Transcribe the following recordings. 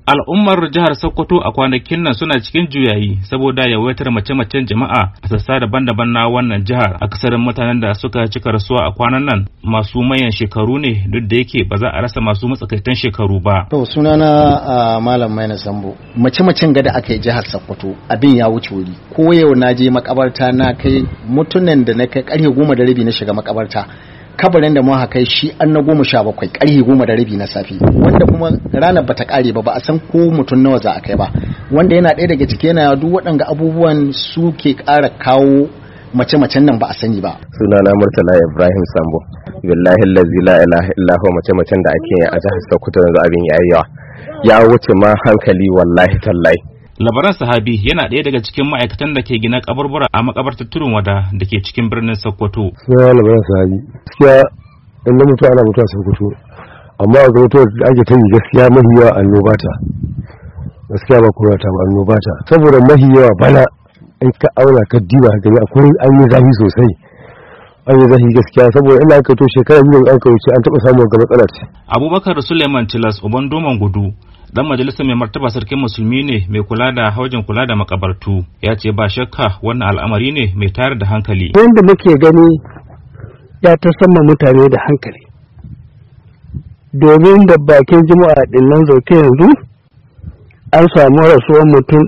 Al'ummar jihar Sokoto a kwanakin nan suna cikin juyayi saboda yawaitar mace-macen jama'a a sassa daban-daban na wannan jihar. Akasarin mutanen da suka cika rasuwa a kwanan nan masu mayan shekaru ne, duk da yake ba za a rasa masu matsakaitan shekaru ba. To sunana Malam Maina Sambo. Mace-macen gada aka yi jihar Sokoto abin ya wuce wuri. Ko yau na je makabarta na kai mutunan da na kai karfe 10:30 na shiga makabarta. Kabarin da muka kai shi an na 17 karfe 10:30 na safe, wanda kuma ranar bata kare ba a san ko mutum nawa za a kai ba, wanda yana ɗaya daga cikin yana duk waɗanga abubuwan su ke ƙara kawo mace-macen nan ba a sani ba. Sunana Murtala Ibrahim Sambo. Billahi allazi la ilaha illa huwa, mace-macen da ake yi a jihar Sokoto yanzu abin yayi yawa, ya wuce ma hankali wallahi tallahi. Labaran Sahabi yana ɗaya daga cikin ma'aikatan da ke gina kaburbura a makabartar Tudun Wada da ke cikin birnin Sokoto. Suna Labaran Sahabi. Gaskiya inda mutu ana mutuwa Sokoto, amma a mutuwa da ake ta yi gaskiya mahi yawa annoba ta. Gaskiya ba kura ta ba annoba ta. Saboda mahi yawa bana in ka auna ka diba ka gani akwai an yi zafi sosai. An yi zafi gaskiya saboda ina aka to shekara biyu an ka wuce an taɓa samun ga matsala ce. Abubakar Suleiman Tilas Uban Doman Gudu dan majalisar mai martaba sarkin musulmi ne mai kula da haujin kula da makabartu, ya ce ba shakka wannan al'amari ne mai tayar da hankali. Wanda muke gani ya ta sama mutane da hankali, domin da bakin juma'a din nan zauke yanzu an samu rasuwar mutum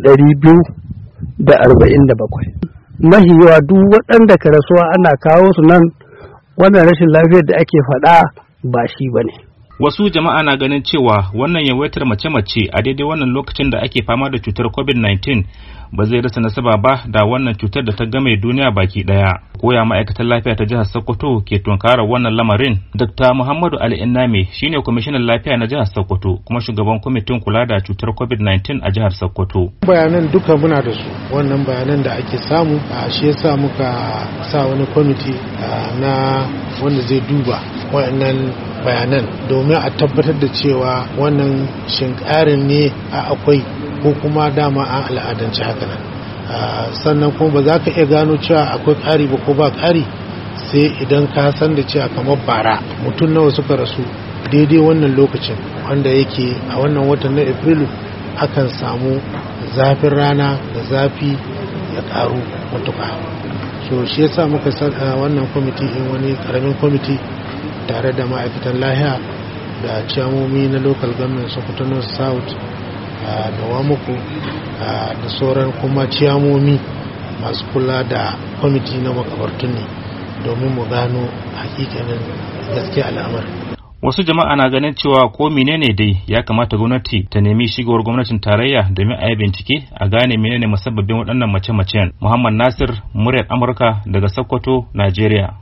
247. Mahi yawa duk waɗanda ka rasuwa ana kawo su nan, wannan rashin lafiyar da ake faɗa ba shi bane. Wasu jama'a na ganin cewa wannan yawaitar mace-mace a daidai wannan lokacin da ake fama da cutar COVID-19 ba zai rasa nasaba ba da wannan cutar da ta game duniya baki daya. Koya ma'aikatan lafiya ta jihar Sokoto ke tunkarar wannan lamarin. Dr. Muhammadu Ali Inname shine kwamishinan lafiya na jihar Sokoto kuma shugaban kwamitin kula da cutar COVID-19 a jihar Sokoto. Bayanan duka muna da su, wannan bayanan da ake samu shi yasa muka sa wani kwamiti na wanda zai duba wayannan bayanan domin a tabbatar da cewa wannan shinkarin ne akwai ko kuma dama an al'adance haka nan. Sannan kuma ba za ka iya gano cewa akwai ƙari ba ko ba ƙari sai idan ka san da cewa kamar bara mutum nawa suka rasu daidai wannan lokacin, wanda yake a wannan watan na Afrilu akan samu zafin rana da zafi ya ƙaru matuƙa. So shi yasa muka saka wannan kwamiti in wani ƙaramin kwamiti tare da ma'aikatan lahiya da ciyamomi na local government Sokoto North South da Wamuku da sauran kuma ciyamomi masu kula da kwamiti na makabartun ne domin mu gano hakikanin gaskiya al'amari. Wasu jama'a na ganin cewa ko menene dai ya kamata gwamnati ta nemi shigowar gwamnatin tarayya domin a yi bincike a gane menene musabbabin waɗannan mace-macen. Muhammad Nasir, muryar Amurka daga Sokoto, Najeriya.